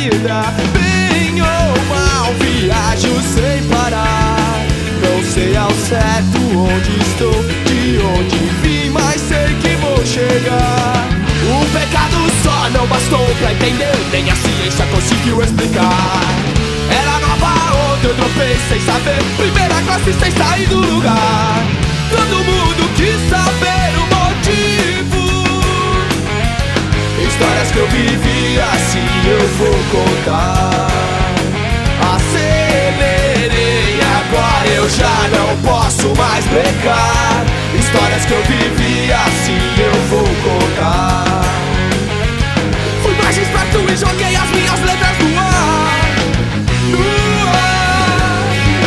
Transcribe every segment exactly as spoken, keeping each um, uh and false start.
vida. Bem ou mal, viajo sem parar. Não sei ao certo onde estou, de onde vim, mas sei que vou chegar. O pecado só não bastou pra entender, nem a ciência conseguiu explicar. Era nova onde eu tropei sem saber, primeira classe sem sair do lugar. Todo mundo quis saber o motivo. Histórias que eu vivi, assim eu vou contar. Acelerei, agora eu já não posso mais brecar. Histórias que eu vivi, assim eu vou contar. Fui mais esperto e joguei as minhas letras no ar. No ar.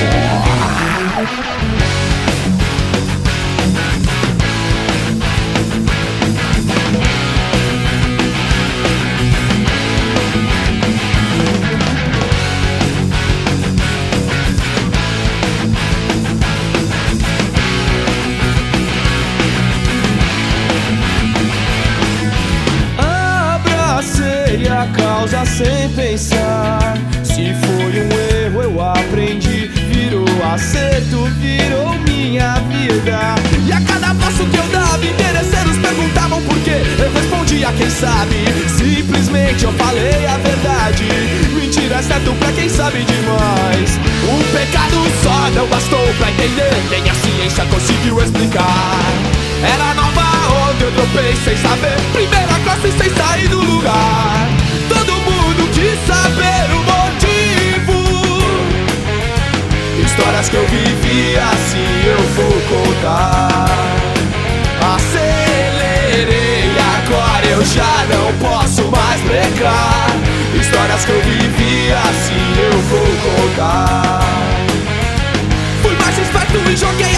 A causa sem pensar. Se foi um erro eu aprendi, virou acerto, virou minha vida. E a cada passo que eu dava, interesseiros perguntavam por quê. Eu respondia quem sabe, simplesmente eu falei a verdade. Mentira é certo pra quem sabe demais. O pecado só não bastou pra entender, nem a ciência conseguiu explicar. Era nova onde eu tropei sem saber, primeira classe sem sair do lugar. Todo mundo quis saber o motivo. Histórias que eu vivi, assim eu vou contar. Acelerei, agora eu já não posso mais brecar. Histórias que eu vivi, assim eu vou contar. Fui mais esperto e joguei